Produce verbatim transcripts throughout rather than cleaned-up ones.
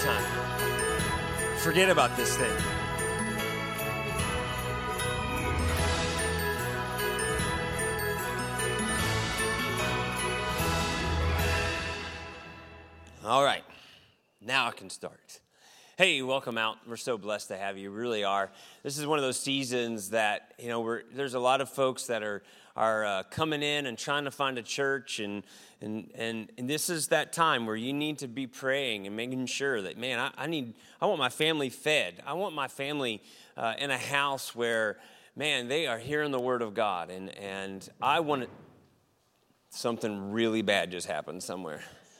time. Forget about this thing. All right, now I can start. Hey, welcome out. We're so blessed to have you. We really are. This is one of those seasons that, you know, we're, there's a lot of folks that are are uh, coming in and trying to find a church, and and and and this is that time where you need to be praying and making sure that, man, I, I need, I want my family fed. I want my family uh, in a house where, man, they are hearing the word of God, and and I want it. Something really bad just happened somewhere,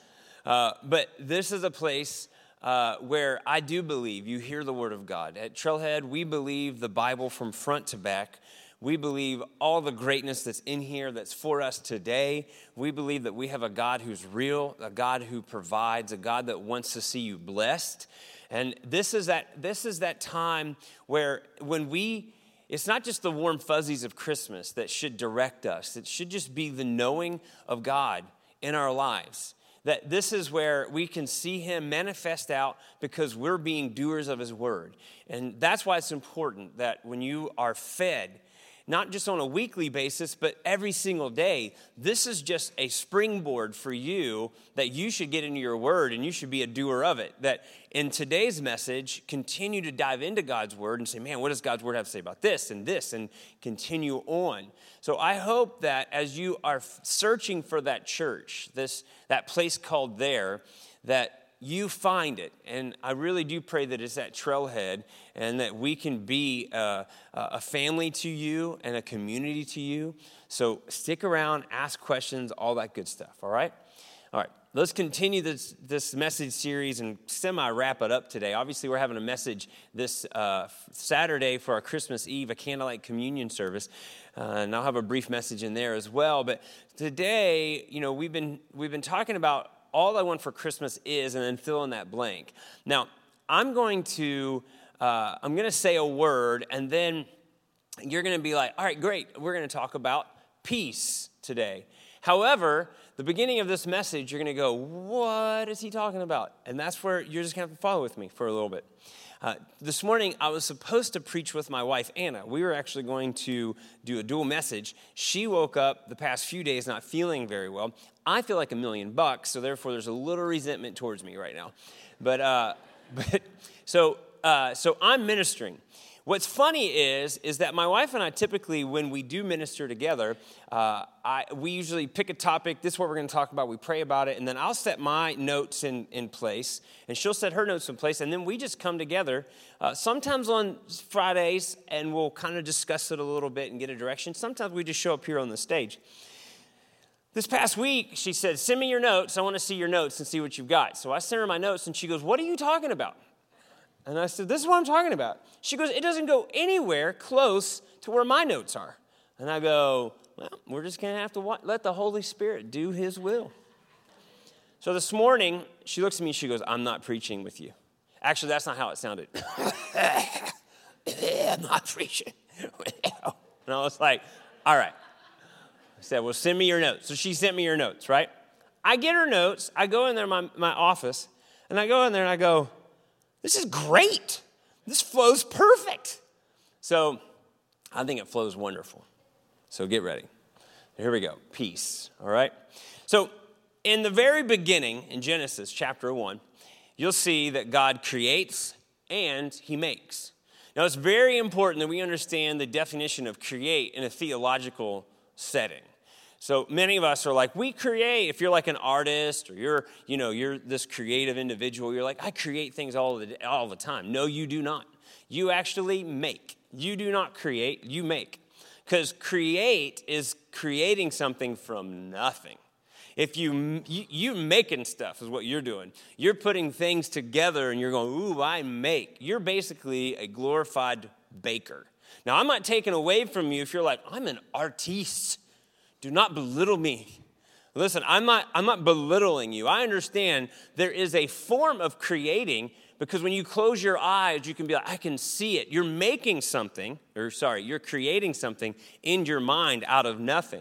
uh, but this is a place. Uh, where I do believe you hear the word of God. At Trailhead, we believe the Bible from front to back. We believe all the greatness that's in here that's for us today. We believe that we have a God who's real, a God who provides, a God that wants to see you blessed. And this is that, this is that time where when we, it's not just the warm fuzzies of Christmas that should direct us. It should just be the knowing of God in our lives. That this is where we can see him manifest out because we're being doers of his word. And that's why it's important that when you are fed, not just on a weekly basis, but every single day, this is just a springboard for you that you should get into your word and you should be a doer of it. That in today's message, continue to dive into God's word and say, man, what does God's word have to say about this and this, and continue on. So I hope that as you are searching for that church, this that place called there, that you find it. And I really do pray that it's at Trailhead and that we can be a, a family to you and a community to you. So stick around, ask questions, all that good stuff, all right? All right, let's continue this, this message series and semi-wrap it up today. Obviously, we're having a message this uh, Saturday for our Christmas Eve, a candlelight communion service. Uh, and I'll have a brief message in there as well. But today, you know, we've been we've been talking about all I want for Christmas is, and then fill in that blank. Now, I'm going to uh, I'm going to say a word, and then you're going to be like, all right, great. We're going to talk about peace today. However, the beginning of this message, you're going to go, what is he talking about? And that's where you're just going to have to follow with me for a little bit. Uh, this morning, I was supposed to preach with my wife, Anna. We were actually going to do a dual message. She woke up the past few days not feeling very well. I feel like a million bucks, so therefore there's a little resentment towards me right now. But uh, but so uh, so I'm ministering. What's funny is, is that my wife and I typically, when we do minister together, uh, I, we usually pick a topic. This is what we're going to talk about. We pray about it, and then I'll set my notes in, in place, and she'll set her notes in place, and then we just come together, uh, sometimes on Fridays, and we'll kind of discuss it a little bit and get a direction. Sometimes we just show up here on the stage. This past week, she said, send me your notes. I want to see your notes and see what you've got. So I sent her my notes, and she goes, what are you talking about? And I said, this is what I'm talking about. She goes, it doesn't go anywhere close to where my notes are. And I go, well, we're just going to have to let the Holy Spirit do his will. So this morning, she looks at me, she goes, I'm not preaching with you. Actually, that's not how it sounded. I'm not preaching. And I was like, all right. I said, well, send me your notes. So she sent me her notes, right? I get her notes. I go in there in my, my office, and I go in there and I go, this is great. This flows perfect. So I think it flows wonderful. So get ready. Here we go. Peace. All right. So in the very beginning, in Genesis chapter one, you'll see that God creates and he makes. Now it's very important that we understand the definition of create in a theological setting. So many of us are like, we create. If you're like an artist or you're, you know, you're this creative individual, you're like, I create things all the, all the time. No, you do not. You actually make. You do not create, you make. Because create is creating something from nothing. If you, you, you making stuff is what you're doing. You're putting things together and you're going, ooh, I make. You're basically a glorified baker. Now, I'm not taking away from you if you're like, I'm an artiste. Do not belittle me. Listen, I'm not, I'm not belittling you. I understand there is a form of creating because when you close your eyes, you can be like, I can see it. You're making something, or sorry, you're creating something in your mind out of nothing.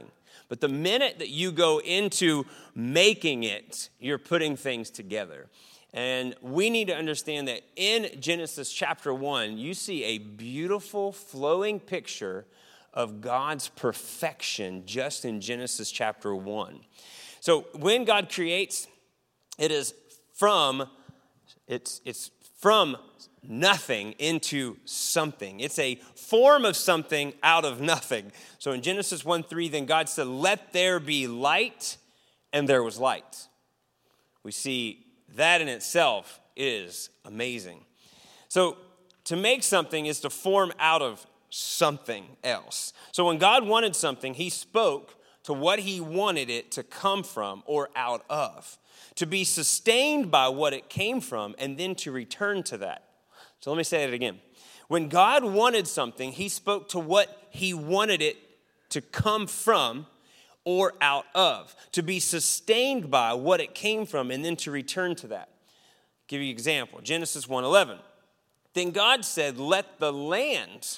But the minute that you go into making it, you're putting things together. And we need to understand that in Genesis chapter one, you see a beautiful flowing picture of God's perfection just in Genesis chapter one. So when God creates, it is from, it's, it's from nothing into something. It's a form of something out of nothing. So in Genesis one three, then God said, let there be light, and there was light. We see that in itself is amazing. So to make something is to form out of something else. So when God wanted something, he spoke to what he wanted it to come from or out of, to be sustained by what it came from, and then to return to that. So let me say it again. When God wanted something, he spoke to what he wanted it to come from or out of, to be sustained by what it came from, and then to return to that. I'll give you an example. Genesis one eleven. Then God said, let the land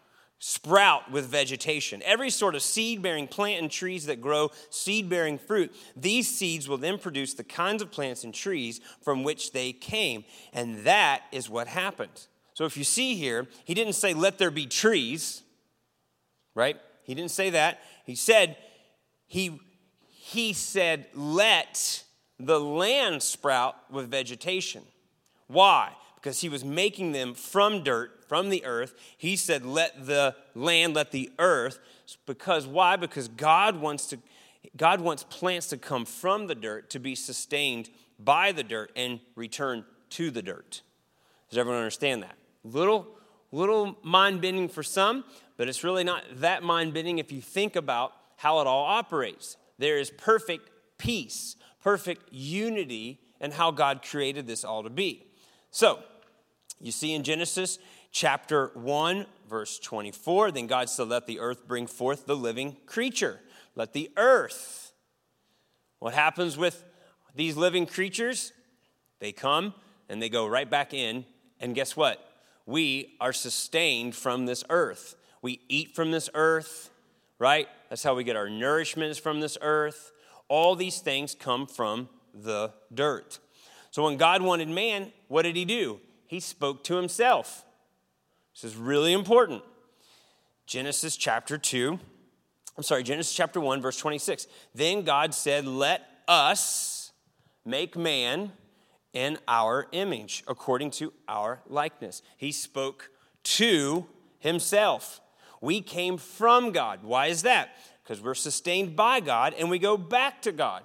sprout with vegetation, every sort of seed-bearing plant and trees that grow seed-bearing fruit. These seeds will then produce the kinds of plants and trees from which they came. And that is what happened. So if you see here, he didn't say, let there be trees, right? He didn't say that. He said, he, he said, let the land sprout with vegetation. Why? Because he was making them from dirt, from the earth. He said, let the land, let the earth. Because why? Because God wants to, God wants plants to come from the dirt, to be sustained by the dirt and return to the dirt. Does everyone understand that? Little, little mind-bending for some, but it's really not that mind-bending if you think about how it all operates. There is perfect peace, perfect unity in how God created this all to be. So, you see in Genesis chapter one, verse twenty-four, then God said, let the earth bring forth the living creature. Let the earth. What happens with these living creatures? They come and they go right back in, and guess what? We are sustained from this earth. We eat from this earth, right? That's how we get our nourishment, is from this earth. All these things come from the dirt. So when God wanted man, what did he do? He spoke to himself. This is really important. Genesis chapter two, I'm sorry, Genesis chapter one, verse twenty-six. Then God said, let us make man in our image, according to our likeness. He spoke to himself. We came from God. Why is that? Because we're sustained by God and we go back to God.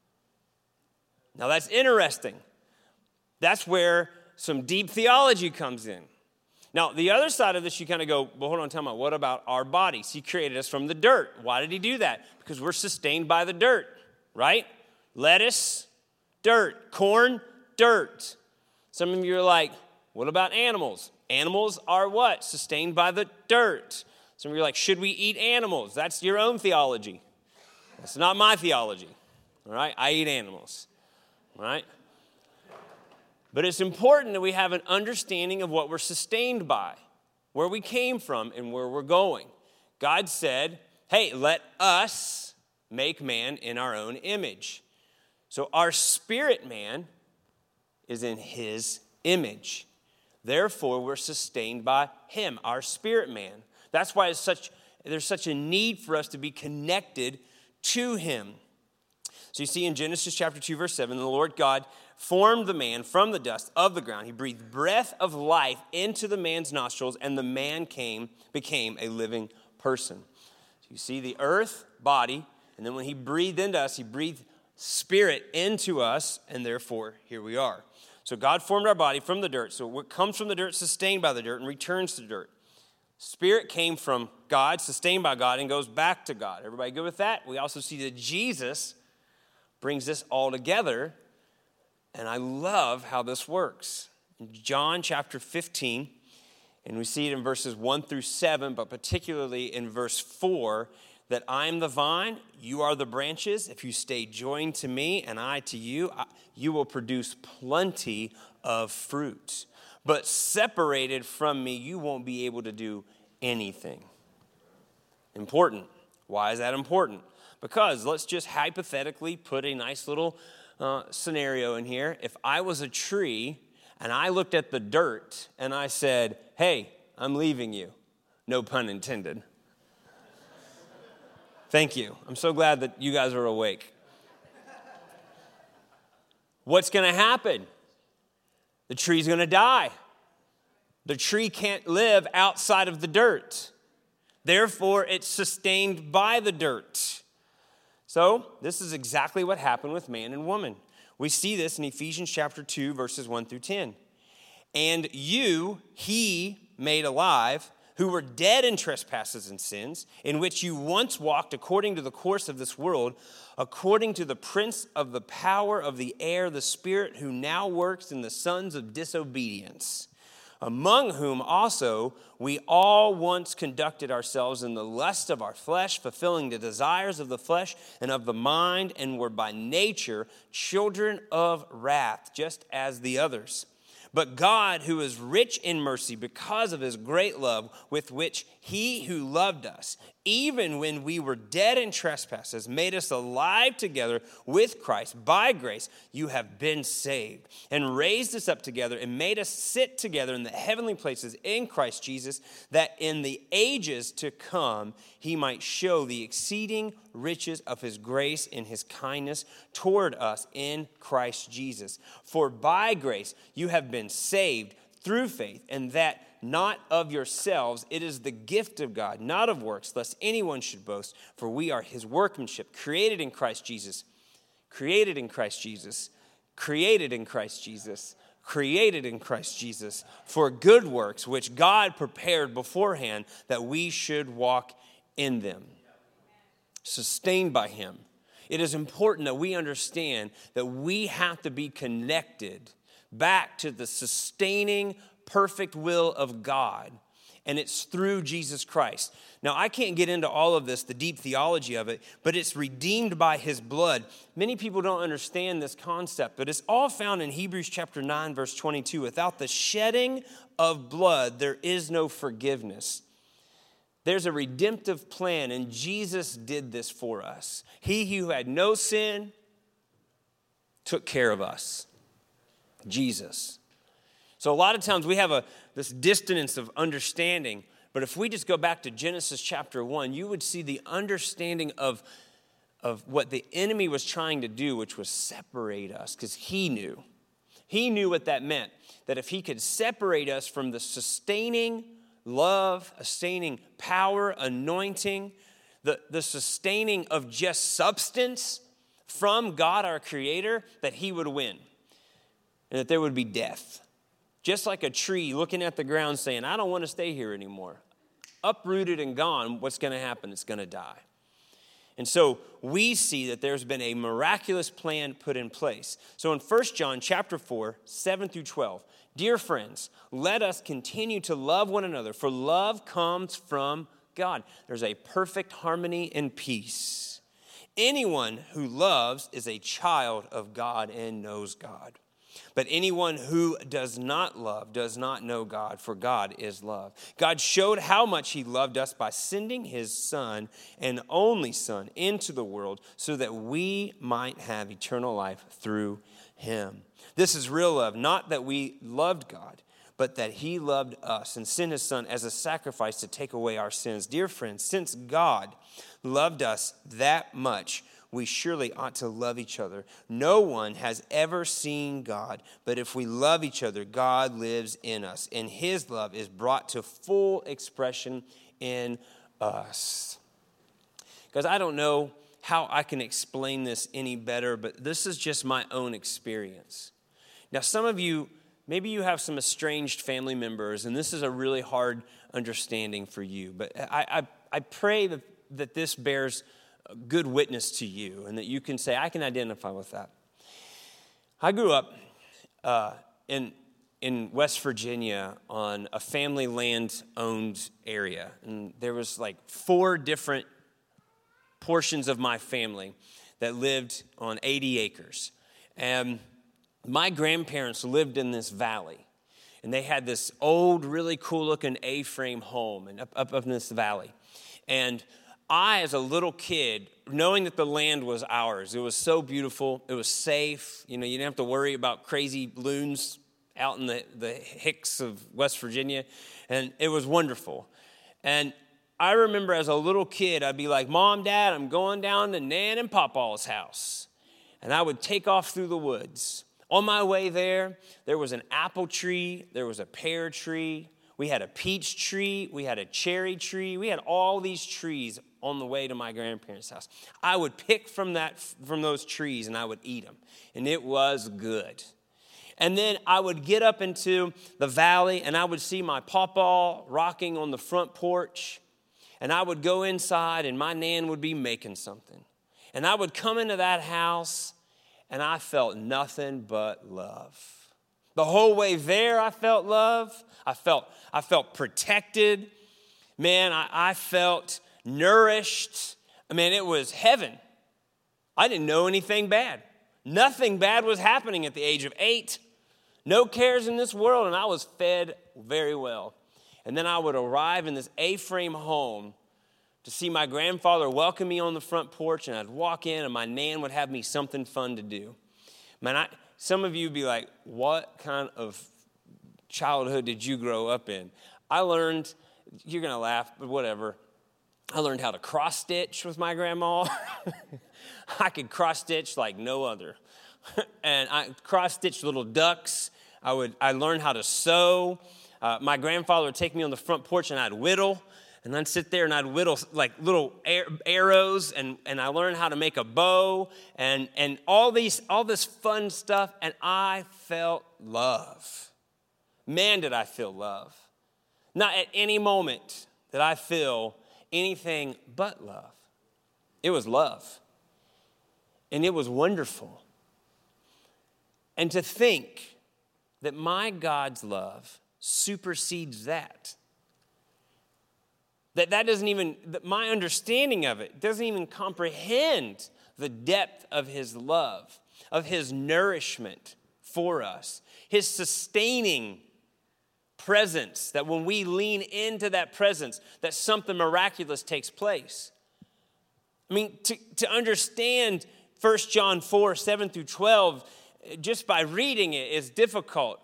Now that's interesting. That's where some deep theology comes in. Now, the other side of this, you kind of go, well, hold on, tell me, what about our bodies? He created us from the dirt. Why did he do that? Because we're sustained by the dirt, right? Lettuce, dirt. Corn, dirt. Some of you are like, what about animals? Animals are what? Sustained by the dirt. Some of you are like, should we eat animals? That's your own theology. That's not my theology, all right? I eat animals, all right? But it's important that we have an understanding of what we're sustained by, where we came from, and where we're going. God said, hey, let us make man in our own image. So our spirit man is in his image. Therefore, we're sustained by him, our spirit man. That's why it's such, there's such a need for us to be connected to him. So you see in Genesis chapter two, verse seven, the Lord God formed the man from the dust of the ground. He breathed breath of life into the man's nostrils, and the man came, became a living person. So you see the earth, body, and then when he breathed into us, he breathed spirit into us, and therefore, here we are. So God formed our body from the dirt. So what comes from the dirt, sustained by the dirt, and returns to the dirt. Spirit came from God, sustained by God, and goes back to God. Everybody good with that? We also see that Jesus brings this all together. And I love how this works. In John chapter fifteen, and we see it in verses one through seven, but particularly in verse four, that I am the vine, you are the branches. If you stay joined to me and I to you, you will produce plenty of fruit. But separated from me, you won't be able to do anything. Important. Why is that important? Because let's just hypothetically put a nice little uh, scenario in here. If I was a tree and I looked at the dirt and I said, hey, I'm leaving you. No pun intended. Thank you. I'm so glad that you guys are awake. What's going to happen? The tree's going to die. The tree can't live outside of the dirt. Therefore, it's sustained by the dirt. So, this is exactly what happened with man and woman. We see this in Ephesians chapter two, verses one through ten. And you, he made alive, who were dead in trespasses and sins, in which you once walked according to the course of this world, according to the prince of the power of the air, the spirit who now works in the sons of disobedience, among whom also we all once conducted ourselves in the lust of our flesh, fulfilling the desires of the flesh and of the mind, and were by nature children of wrath, just as the others. But God, who is rich in mercy because of his great love with which he who loved us, even when we were dead in trespasses, made us alive together with Christ. By grace you have been saved, and raised us up together and made us sit together in the heavenly places in Christ Jesus, that in the ages to come he might show the exceeding riches of his grace in his kindness toward us in Christ Jesus. For by grace you have been saved through faith, and that not of yourselves. It is the gift of God, not of works, lest anyone should boast. For we are his workmanship, created in Christ Jesus, created in Christ Jesus, created in Christ Jesus, created in Christ Jesus, for good works, which God prepared beforehand that we should walk in them. Sustained by him. It is important that we understand that we have to be connected back to the sustaining perfect will of God, and it's through Jesus Christ. Now, I can't get into all of this, the deep theology of it, but it's redeemed by his blood. Many people don't understand this concept, but it's all found in Hebrews chapter nine, verse twenty-two. Without the shedding of blood, there is no forgiveness. There's a redemptive plan, and Jesus did this for us. He who had no sin took care of us. Jesus. So a lot of times we have a this dissonance of understanding, but if we just go back to Genesis chapter one, you would see the understanding of, of what the enemy was trying to do, which was separate us, because he knew. He knew what that meant, that if he could separate us from the sustaining love, sustaining power, anointing, the, the sustaining of just substance from God our Creator, that he would win, and that there would be death. Just like a tree looking at the ground saying, I don't want to stay here anymore. Uprooted and gone, what's going to happen? It's going to die. And so we see that there's been a miraculous plan put in place. So in First John chapter four, seven through twelve, dear friends, let us continue to love one another, for love comes from God. There's a perfect harmony and peace. Anyone who loves is a child of God and knows God. But anyone who does not love does not know God, for God is love. God showed how much he loved us by sending his Son and only Son into the world so that we might have eternal life through him. This is real love, not that we loved God, but that he loved us and sent his Son as a sacrifice to take away our sins. Dear friends, since God loved us that much, we surely ought to love each other. No one has ever seen God, but if we love each other, God lives in us, and his love is brought to full expression in us. Because I don't know how I can explain this any better, but this is just my own experience. Now, some of you, maybe you have some estranged family members, and this is a really hard understanding for you, but I, I, I pray that, that this bears good witness to you, and that you can say, I can identify with that. I grew up uh, in in West Virginia on a family land-owned area, and there was like four different portions of my family that lived on eighty acres. And my grandparents lived in this valley, and they had this old, really cool-looking A-frame home and up, up, up in this valley. And I, as a little kid, knowing that the land was ours. It was so beautiful. It was safe. You know, you didn't have to worry about crazy loons out in the, the hicks of West Virginia. And it was wonderful. And I remember as a little kid, I'd be like, Mom, Dad, I'm going down to Nan and Papa's house. And I would take off through the woods. On my way there, there was an apple tree. There was a pear tree. We had a peach tree. We had a cherry tree. We had all these trees on the way to my grandparents' house. I would pick from that from those trees and I would eat them. And it was good. And then I would get up into the valley and I would see my pawpaw rocking on the front porch. And I would go inside and my Nan would be making something. And I would come into that house and I felt nothing but love. The whole way there I felt love. I felt, I felt protected. Man, I, I felt nourished. I mean, it was heaven. I didn't know anything bad. Nothing bad was happening at the age of eight. No cares in this world, and I was fed very well. And then I would arrive in this A-frame home to see my grandfather welcome me on the front porch, and I'd walk in, and my Nan would have me something fun to do. Man, I, some of you would be like, what kind of childhood did you grow up in? I learned, you're going to laugh, but whatever. I learned how to cross stitch with my grandma. I could cross stitch like no other. And I cross stitched little ducks. I would. I learned how to sew. Uh, my grandfather would take me on the front porch and I'd whittle. And I'd sit there and I'd whittle like little arrows. And, and I learned how to make a bow and, and all these all this fun stuff. And I felt love. Man, did I feel love. Not at any moment did I feel anything but love. It was love. And it was wonderful. And to think that my God's love supersedes that. That that doesn't even, that my understanding of it doesn't even comprehend the depth of his love, of his nourishment for us, his sustaining presence, that when we lean into that presence, that something miraculous takes place. I mean, to, to understand First John four, seven through twelve, just by reading it is difficult.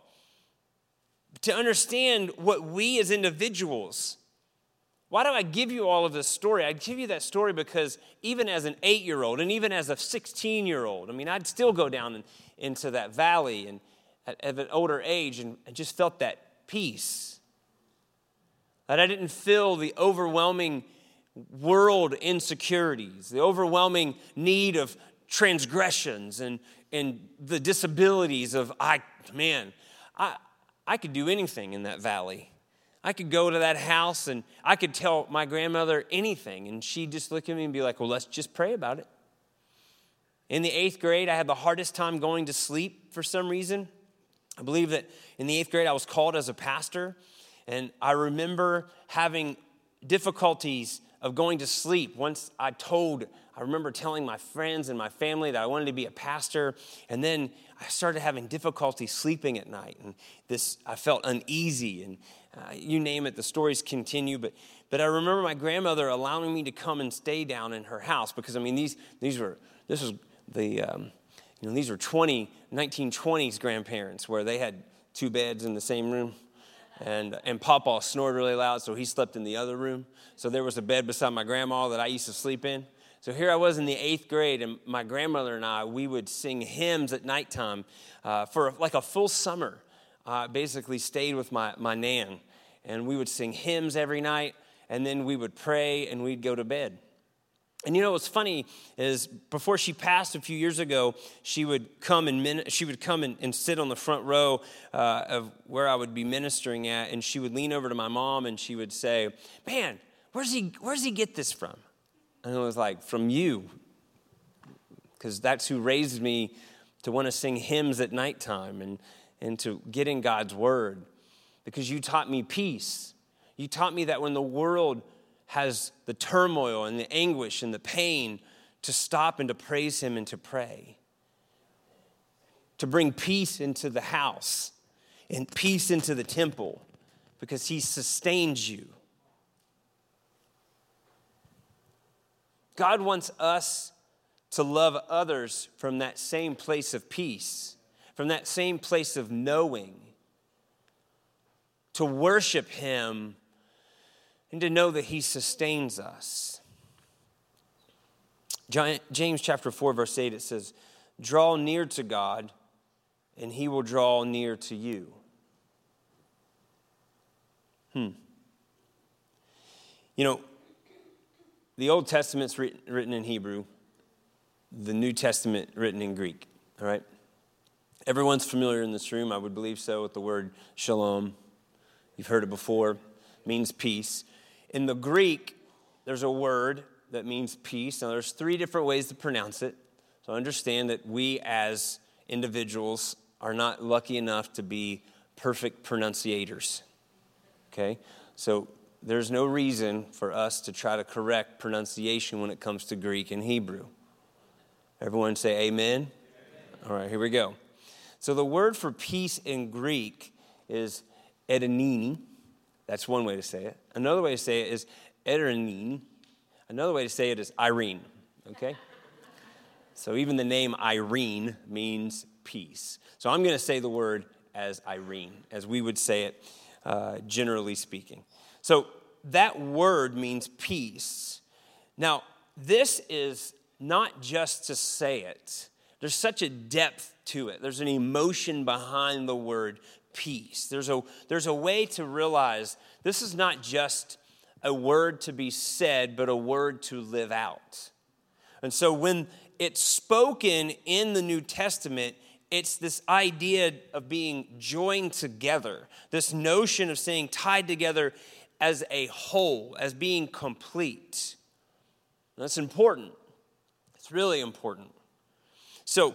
To understand what we as individuals, why do I give you all of this story? I give you that story because even as an eight-year-old and even as a sixteen-year-old, I mean, I'd still go down in, into that valley and at, at an older age and, and just felt that peace. That I didn't feel the overwhelming world insecurities, the overwhelming need of transgressions and, and the disabilities of, I man, I, I could do anything in that valley. I could go to that house and I could tell my grandmother anything and she'd just look at me and be like, well, let's just pray about it. In the eighth grade, I had the hardest time going to sleep for some reason. I believe that in the eighth grade, I was called as a pastor, and I remember having difficulties of going to sleep. Once I told, I remember telling my friends and my family that I wanted to be a pastor, and then I started having difficulty sleeping at night, and this, I felt uneasy, and uh, you name it, the stories continue, but but I remember my grandmother allowing me to come and stay down in her house, because, I mean, these these were, this was the, um, you know, these were twenty, nineteen twenties grandparents, where they had two beds in the same room. And and Papa snored really loud, so he slept in the other room. So there was a bed beside my grandma that I used to sleep in. So here I was in the eighth grade, and my grandmother and I, we would sing hymns at nighttime uh, for like a full summer. I uh, basically stayed with my, my Nan, and we would sing hymns every night, and then we would pray, and we'd go to bed. And you know what's funny is before she passed a few years ago, she would come and min- she would come and, and sit on the front row uh, of where I would be ministering at, and she would lean over to my mom and she would say, "Man, where's he? Where's he get this from?" And it was like, "From you," because that's who raised me to want to sing hymns at nighttime and and to get in God's word, because you taught me peace. You taught me that when the world has the turmoil and the anguish and the pain, to stop and to praise him and to pray. To bring peace into the house and peace into the temple, because he sustains you. God wants us to love others from that same place of peace, from that same place of knowing, to worship him and to know that he sustains us. James chapter four, verse eight, it says, draw near to God, and he will draw near to you. Hmm. You know, the Old Testament's written, written in Hebrew, the New Testament written in Greek, all right? Everyone's familiar in this room, I would believe so, with the word shalom. You've heard it before. It means peace. In the Greek, there's a word that means peace. Now, there's three different ways to pronounce it. So understand that we as individuals are not lucky enough to be perfect pronunciators. Okay? So there's no reason for us to try to correct pronunciation when it comes to Greek and Hebrew. Everyone say amen? Amen. All right, here we go. So the word for peace in Greek is edenini. That's one way to say it. Another way to say it is edenini. Another way to say it is Irene, okay? So even the name Irene means peace. So I'm going to say the word as Irene, as we would say it, uh, generally speaking. So that word means peace. Now, this is not just to say it. There's such a depth to it. There's an emotion behind the word peace. There's a, there's a way to realize this is not just a word to be said, but a word to live out. And so when it's spoken in the New Testament, it's this idea of being joined together, this notion of saying tied together as a whole, as being complete. That's important. It's really important. So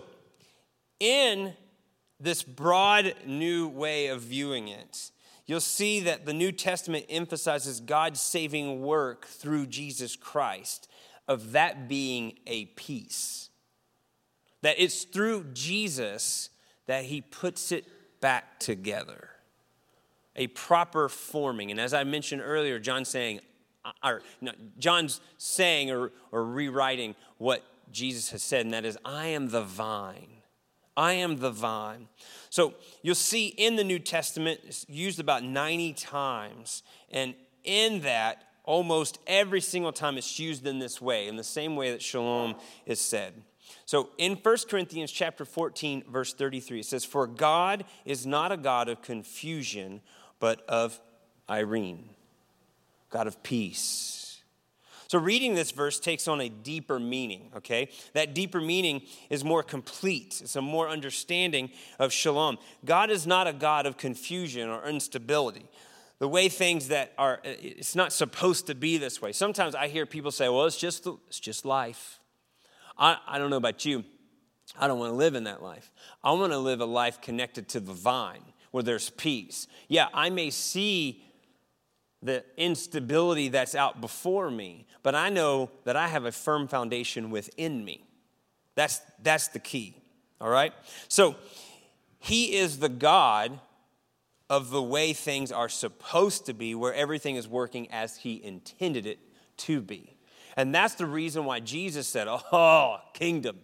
in this broad new way of viewing it, you'll see that the New Testament emphasizes God's saving work through Jesus Christ, of that being a peace. That it's through Jesus that he puts it back together. A proper forming. And as I mentioned earlier, John's saying, or no, John's saying or, or rewriting what Jesus has said, and that is, I am the vine. I am the vine. So you'll see in the New Testament, it's used about ninety times. And in that, almost every single time it's used in this way, in the same way that shalom is said. So in First Corinthians chapter fourteen, verse thirty-three, it says, for God is not a God of confusion, but of Irene, God of peace. So reading this verse takes on a deeper meaning, okay? That deeper meaning is more complete. It's a more understanding of shalom. God is not a God of confusion or instability. The way things that are, it's not supposed to be this way. Sometimes I hear people say, well, it's just, it's just life. I, I don't know about you. I don't want to live in that life. I want to live a life connected to the vine where there's peace. Yeah, I may see the instability that's out before me, but I know that I have a firm foundation within me. That's, that's the key, all right? So he is the God of the way things are supposed to be, where everything is working as he intended it to be. And that's the reason why Jesus said, oh, kingdom,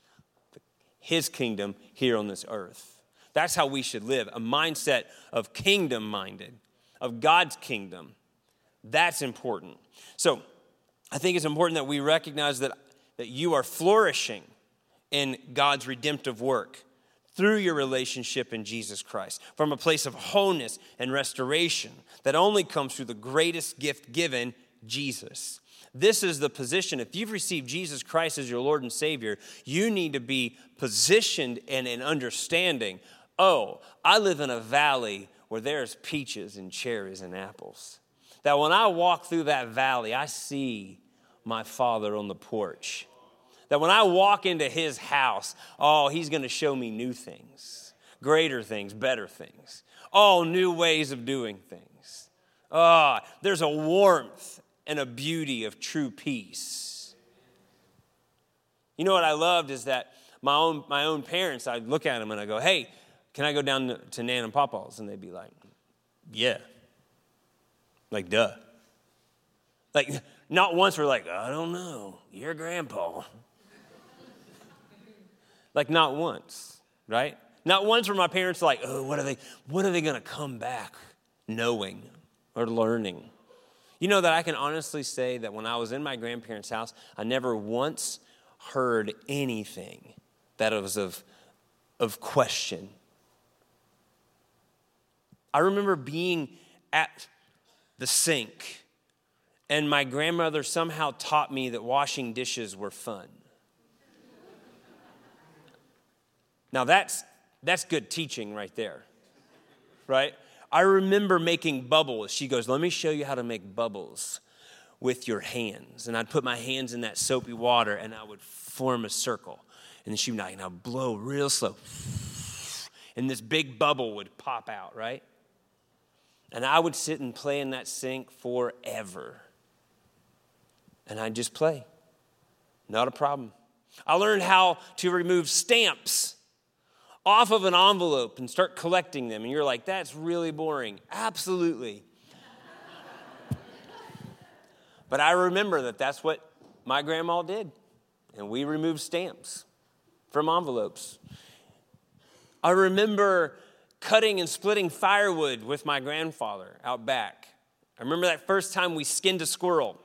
his kingdom here on this earth. That's how we should live, a mindset of kingdom-minded, of God's kingdom. That's important. So I think it's important that we recognize that, that you are flourishing in God's redemptive work through your relationship in Jesus Christ, from a place of wholeness and restoration that only comes through the greatest gift given, Jesus. This is the position. If you've received Jesus Christ as your Lord and Savior, you need to be positioned in an understanding, oh, I live in a valley where there's peaches and cherries and apples. That when I walk through that valley, I see my Father on the porch. That when I walk into his house, oh, he's going to show me new things, greater things, better things. Oh, new ways of doing things. Oh, there's a warmth and a beauty of true peace. You know what I loved is that my own my own parents, I'd look at them and I go, hey, can I go down to, to Nan and Papa's? And they'd be like, yeah. Like, duh. Like, not once we're like, I don't know, you're grandpa. Like, not once, right? Not once were my parents like, oh, what are they, what are they going to come back knowing or learning? You know that I can honestly say that when I was in my grandparents' house, I never once heard anything that was of, of question. I remember being at the sink, and my grandmother somehow taught me that washing dishes were fun. Now that's that's good teaching right there, right? I remember making bubbles. She goes, let me show you how to make bubbles with your hands. And I'd put my hands in that soapy water, and I would form a circle. And then she would like, now blow real slow. And this big bubble would pop out, right? And I would sit and play in that sink forever. And I'd just play. Not a problem. I learned how to remove stamps off of an envelope and start collecting them. And you're like, that's really boring. Absolutely. But I remember that that's what my grandma did. And we removed stamps from envelopes. I remember cutting and splitting firewood with my grandfather out back. I remember that first time we skinned a squirrel.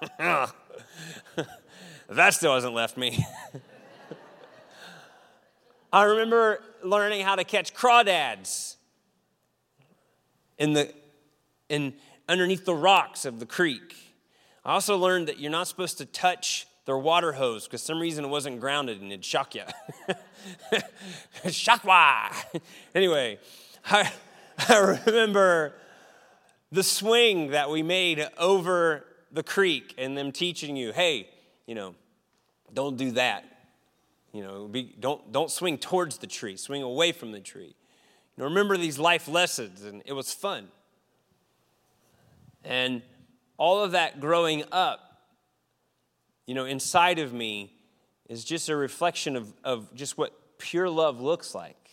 That still hasn't left me. I remember learning how to catch crawdads in the in underneath the rocks of the creek. I also learned that you're not supposed to touch their water hose because some reason it wasn't grounded and it'd shock you. Shock-wah! Anyway, I, I remember the swing that we made over the creek and them teaching you, hey, you know, don't do that. You know, be, don't don't swing towards the tree. Swing away from the tree. You know, remember these life lessons, and it was fun. And all of that growing up, you know, inside of me is just a reflection of, of just what pure love looks like.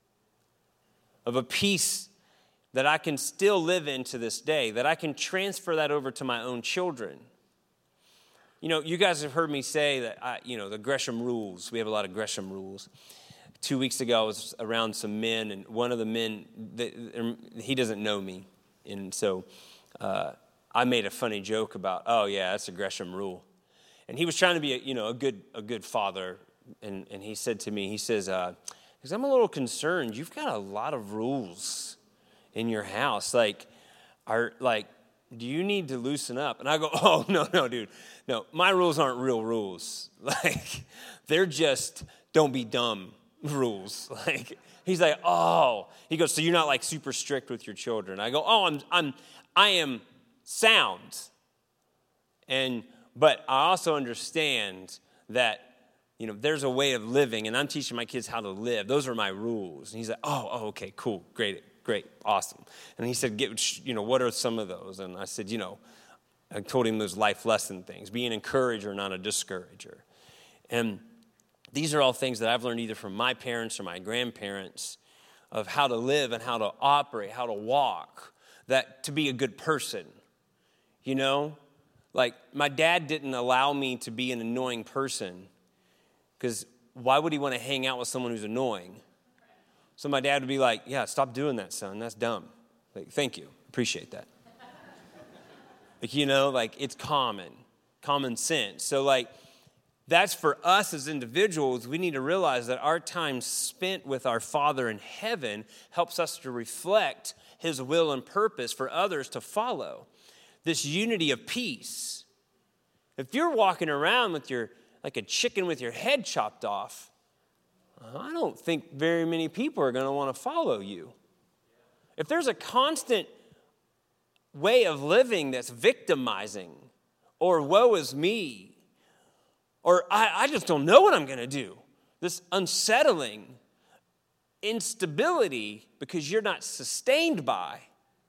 Of a peace that I can still live in to this day, that I can transfer that over to my own children. You know, you guys have heard me say that, I, you know, the Gresham rules. We have a lot of Gresham rules. Two weeks ago, I was around some men, and one of the men, the, he doesn't know me. And so uh, I made a funny joke about, oh, yeah, that's a Gresham rule. And he was trying to be, a, you know, a good a good father. And, and he said to me, he says, uh, because I'm a little concerned. You've got a lot of rules in your house. Like, are like, do you need to loosen up? And I go, oh, no, no, dude. No, my rules aren't real rules. Like, they're just don't be dumb rules. Like, he's like, oh. He goes, so you're not like super strict with your children. I go, oh, I'm, I'm, I am sound. And, but I also understand that, you know, there's a way of living, and I'm teaching my kids how to live. Those are my rules. And he's like, oh, oh, okay, cool, great. Great, awesome. And he said, Get, you know, what are some of those? And I said, you know, I told him those life lesson things, be an encourager, not a discourager. And these are all things that I've learned either from my parents or my grandparents of how to live and how to operate, how to walk, that to be a good person, you know? Like, my dad didn't allow me to be an annoying person because why would he want to hang out with someone who's annoying? So my dad would be like, yeah, stop doing that, son. That's dumb. Like, thank you. Appreciate that. Like, you know, like, it's common, common sense. So, like, that's for us as individuals. We need to realize that our time spent with our Father in heaven helps us to reflect his will and purpose for others to follow. This unity of peace. If you're walking around with your, like a chicken with your head chopped off, I don't think very many people are going to want to follow you. If there's a constant way of living that's victimizing, or woe is me, or I, I just don't know what I'm going to do, this unsettling instability because you're not sustained by,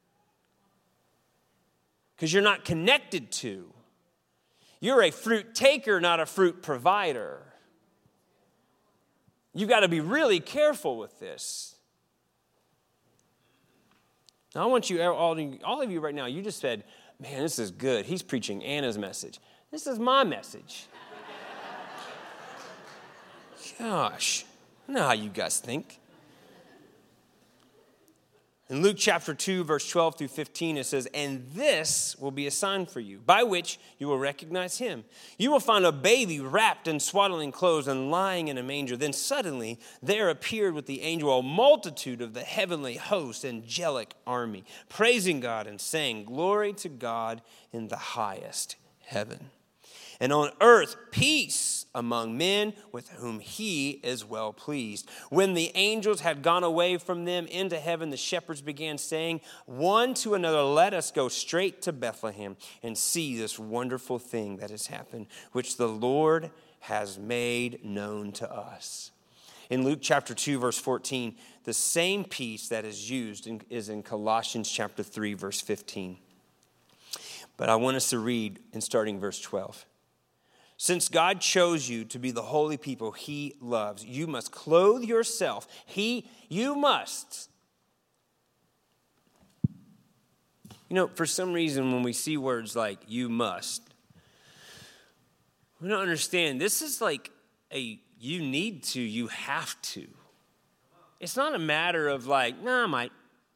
because you're not connected to. You're a fruit taker, not a fruit provider. You've got to be really careful with this. Now, I want you, all of you, all of you right now, you just said, man, this is good. He's preaching Anna's message. This is my message. Gosh, I know how you guys think. In Luke chapter two, verse twelve through fifteen, it says, and this will be a sign for you, by which you will recognize him. You will find a baby wrapped in swaddling clothes and lying in a manger. Then suddenly there appeared with the angel a multitude of the heavenly host, angelic army, praising God and saying, glory to God in the highest heaven. And on earth, peace among men with whom he is well pleased. When the angels had gone away from them into heaven, the shepherds began saying one to another, let us go straight to Bethlehem and see this wonderful thing that has happened, which the Lord has made known to us. In Luke chapter two, verse fourteen, the same peace that is used in, is in Colossians chapter three, verse fifteen. But I want us to read in starting verse twelve. Since God chose you to be the holy people he loves, you must clothe yourself. He, you must. You know, for some reason, when we see words like you must, we don't understand. This is like a you need to, you have to. It's not a matter of like, nah, I might.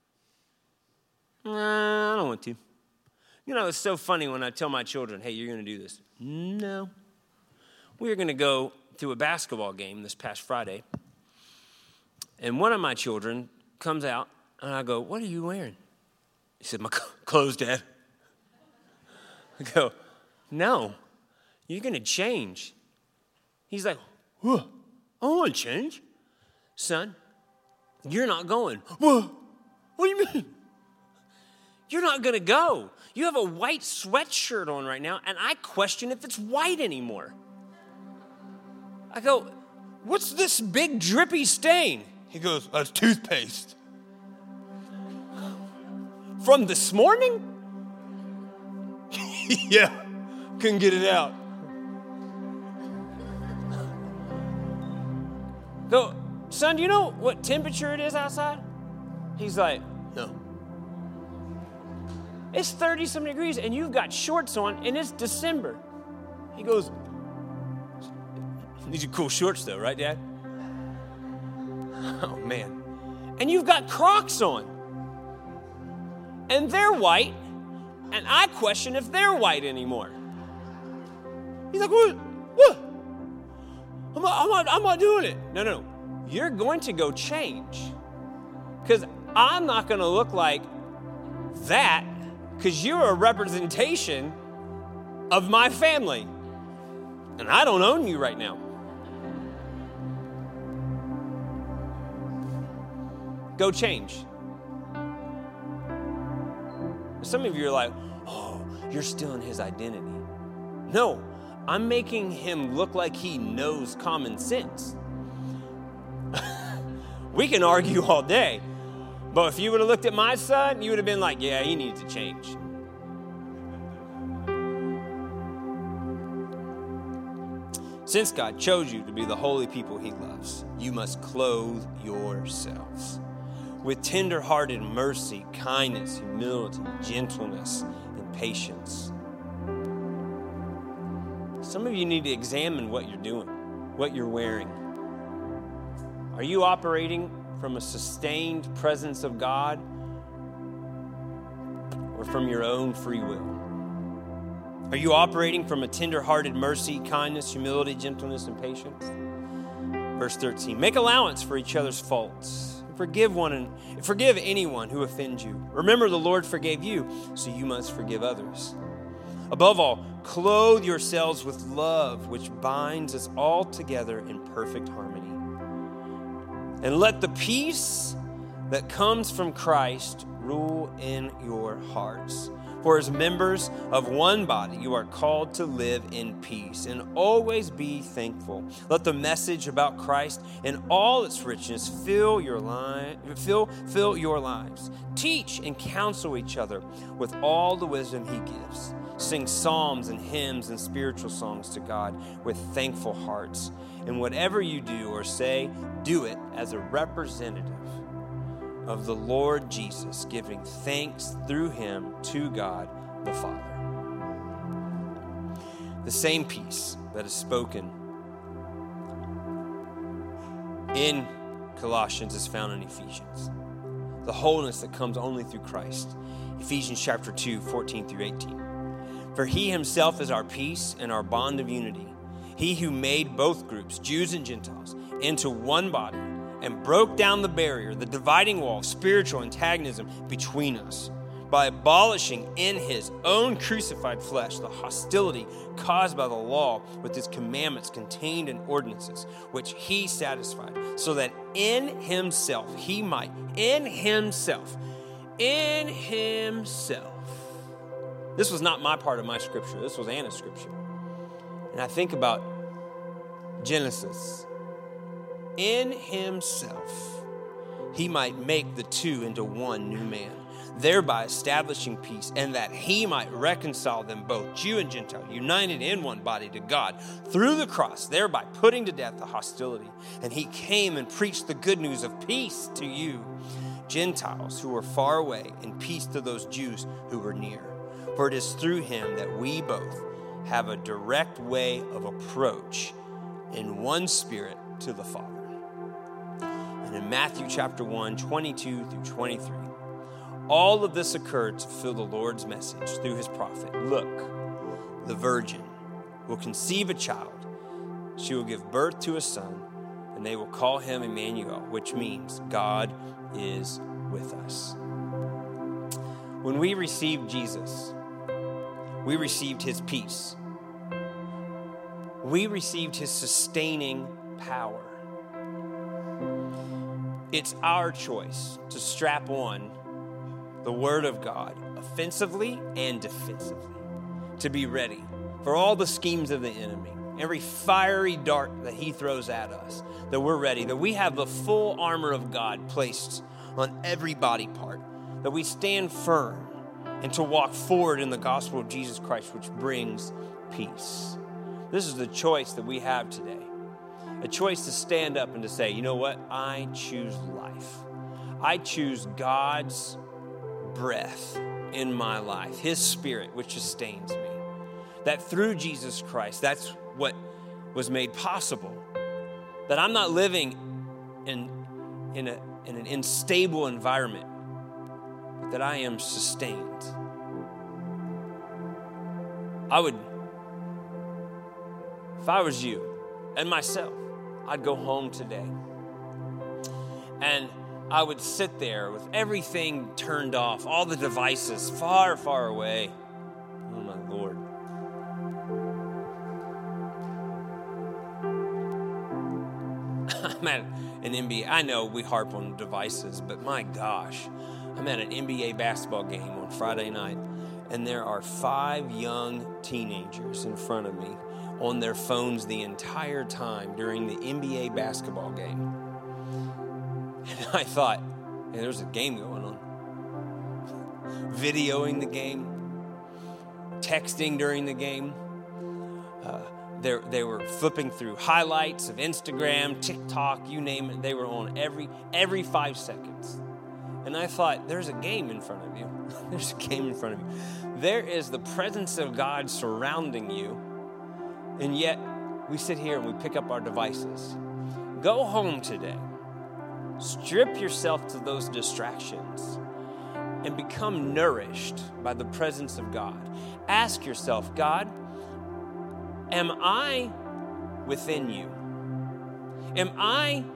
Nah, I don't want to. You know, it's so funny when I tell my children, hey, you're going to do this. No. We were going to go to a basketball game this past Friday. And one of my children comes out, and I go, what are you wearing? He said, my clothes, Dad. I go, no, you're going to change. He's like, whoa, I don't want to change. Son, you're not going. Whoa, what do you mean? You're not going to go. You have a white sweatshirt on right now, and I question if it's white anymore. I go, what's this big drippy stain? He goes, that's toothpaste. From this morning? Yeah, couldn't get it out. Go, son, do you know what temperature it is outside? He's like, no. It's thirty-some degrees, and you've got shorts on, and it's December. He goes, these are cool shorts, though, right, Dad? Oh, man. And you've got Crocs on. And they're white, and I question if they're white anymore. He's like, what? What? I'm not, I'm not, I'm not doing it. No, no, no. You're going to go change. Because I'm not going to look like that, because you're a representation of my family. And I don't own you right now. Go change. Some of you are like, oh, you're stealing his identity. No, I'm making him look like he knows common sense. We can argue all day, but if you would have looked at my son, you would have been like, yeah, he needs to change. Since God chose you to be the holy people he loves, you must clothe yourselves with tender-hearted mercy, kindness, humility, gentleness, and patience. Some of you need to examine what you're doing, what you're wearing. Are you operating from a sustained presence of God or from your own free will? Are you operating from a tender-hearted mercy, kindness, humility, gentleness, and patience? Verse thirteen, make allowance for each other's faults. Forgive one and forgive anyone who offends you. Remember, the Lord forgave you, so you must forgive others. Above all, clothe yourselves with love, which binds us all together in perfect harmony. And let the peace that comes from Christ rule in your hearts. For as members of one body, you are called to live in peace and always be thankful. Let the message about Christ and all its richness fill your li- fill, fill your lives. Teach and counsel each other with all the wisdom he gives. Sing psalms and hymns and spiritual songs to God with thankful hearts. And whatever you do or say, do it as a representative of the Lord Jesus, giving thanks through him to God the Father. The same peace that is spoken in Colossians is found in Ephesians. The wholeness that comes only through Christ. Ephesians chapter two, fourteen through eighteen. For he himself is our peace and our bond of unity. He who made both groups, Jews and Gentiles, into one body and broke down the barrier, the dividing wall of spiritual antagonism between us, by abolishing in his own crucified flesh the hostility caused by the law with its commandments contained in ordinances, which he satisfied, so that in himself he might, in himself, in himself. This was not my part of my scripture. This was Anna's scripture. And I think about Genesis. In himself, he might make the two into one new man, thereby establishing peace, and that he might reconcile them both, Jew and Gentile, united in one body to God through the cross, thereby putting to death the hostility. And he came and preached the good news of peace to you, Gentiles who were far away, and peace to those Jews who were near. For it is through him that we both have a direct way of approach in one spirit to the Father. And in Matthew chapter one, twenty-two through twenty-three, all of this occurred to fulfill the Lord's message through his prophet. Look, the virgin will conceive a child. She will give birth to a son, and they will call him Emmanuel, which means God is with us. When we received Jesus, we received his peace. We received his sustaining power. It's our choice to strap on the word of God offensively and defensively, to be ready for all the schemes of the enemy, every fiery dart that he throws at us, that we're ready, that we have the full armor of God placed on every body part, that we stand firm and to walk forward in the gospel of Jesus Christ, which brings peace. This is the choice that we have today. A choice to stand up and to say, you know what? I choose life. I choose God's breath in my life, his spirit, which sustains me. That through Jesus Christ, that's what was made possible. That I'm not living in, in, a, in an unstable environment, but that I am sustained. I would, if I was you and myself, I'd go home today and I would sit there with everything turned off, all the devices far, far away. Oh, my Lord. I'm at an N B A. I know we harp on devices, but my gosh, I'm at an N B A basketball game on Friday night, and there are five young teenagers in front of me on their phones the entire time during the N B A basketball game. And I thought, hey, there's a game going on. Videoing the game, texting during the game. Uh, they, they were flipping through highlights of Instagram, TikTok, you name it. They were on every every five seconds. And I thought, there's a game in front of you. There's a game in front of you. There is the presence of God surrounding you. And yet, we sit here and we pick up our devices. Go home today. Strip yourself to those distractions and become nourished by the presence of God. Ask yourself, God, am I within you? Am I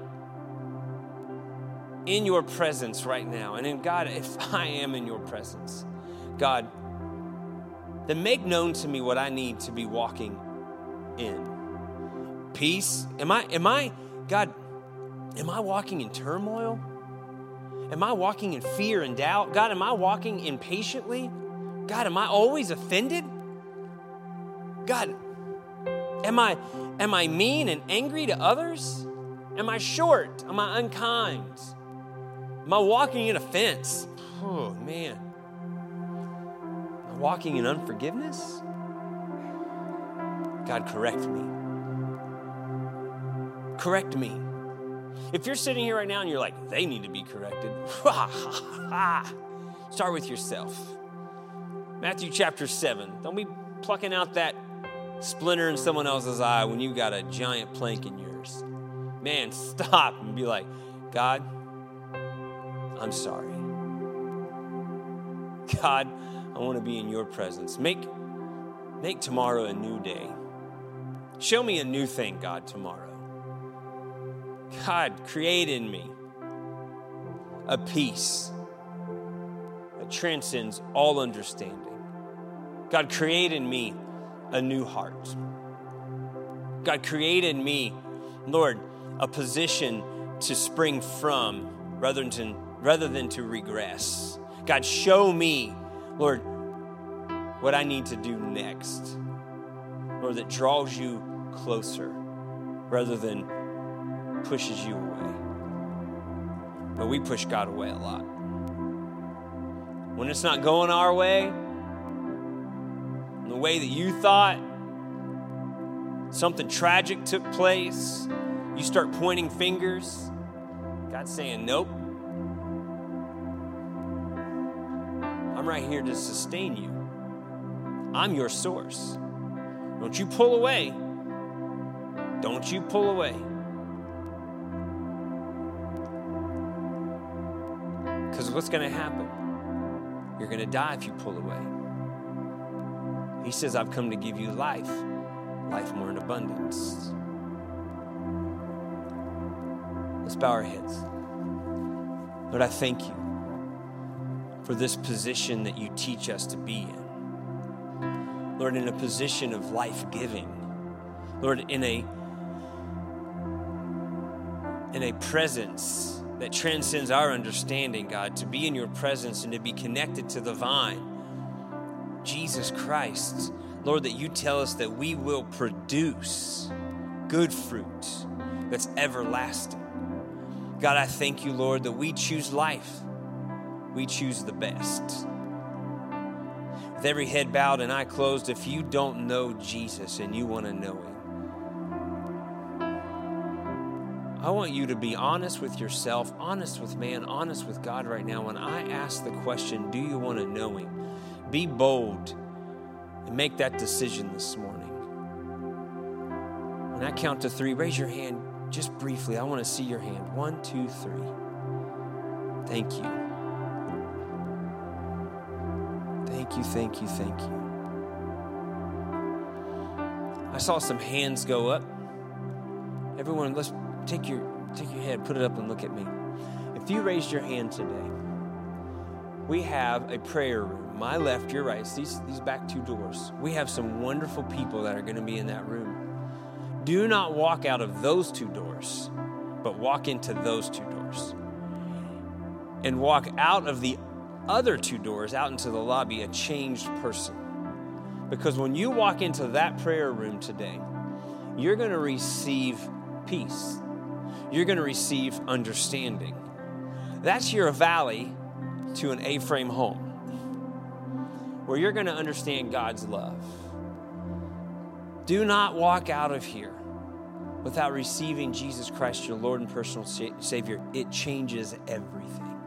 in your presence right now? And in God, if I am in your presence, God, then make known to me what I need to be walking in. Peace. Am I, am I, God, am I walking in turmoil? Am I walking in fear and doubt? God, am I walking impatiently? God, am I always offended? God, am I, am I mean and angry to others? Am I short? Am I unkind? Am I walking in offense? Oh, man. Am I walking in unforgiveness? God, correct me. Correct me. If you're sitting here right now and you're like, they need to be corrected, start with yourself. Matthew chapter seven. Don't be plucking out that splinter in someone else's eye when you got a giant plank in yours. Man, stop and be like, God, I'm sorry. God, I want to be in your presence. Make, make tomorrow a new day. Show me a new thing, God, tomorrow. God, create in me a peace that transcends all understanding. God, create in me a new heart. God, create in me, Lord, a position to spring from rather than, rather than to regress. God, show me, Lord, what I need to do next. Lord, that draws you closer rather than pushes you away. But we push God away a lot. When it's not going our way, the way that you thought, something tragic took place, you start pointing fingers. God's saying, nope. I'm right here to sustain you. I'm your source. Don't you pull away. Don't you pull away. Because what's going to happen? You're going to die if you pull away. He says, I've come to give you life, life more in abundance. Let's bow our heads. Lord, I thank you for this position that you teach us to be in. Lord, in a position of life-giving. Lord, in a, in a presence that transcends our understanding, God, to be in your presence and to be connected to the vine, Jesus Christ. Lord, that you tell us that we will produce good fruit that's everlasting. God, I thank you, Lord, that we choose life. We choose the best. With every head bowed and eye closed, if you don't know Jesus and you want to know him, I want you to be honest with yourself, honest with man, honest with God right now. When I ask the question, do you want to know him? Be bold and make that decision this morning. When I count to three, raise your hand just briefly. I want to see your hand. One, two, three. Thank you. Thank you, thank you, thank you. I saw some hands go up. Everyone, let's take your take your head, put it up and look at me. If you raised your hand today, we have a prayer room. My left, your right, these, these back two doors. We have some wonderful people that are going to be in that room. Do not walk out of those two doors, but walk into those two doors. And walk out of the other two doors, out into the lobby, a changed person. Because when you walk into that prayer room today, you're going to receive peace. You're going to receive understanding. That's your valley to an A-frame home, where you're going to understand God's love. Do not walk out of here without receiving Jesus Christ, your Lord and personal Savior. It changes everything.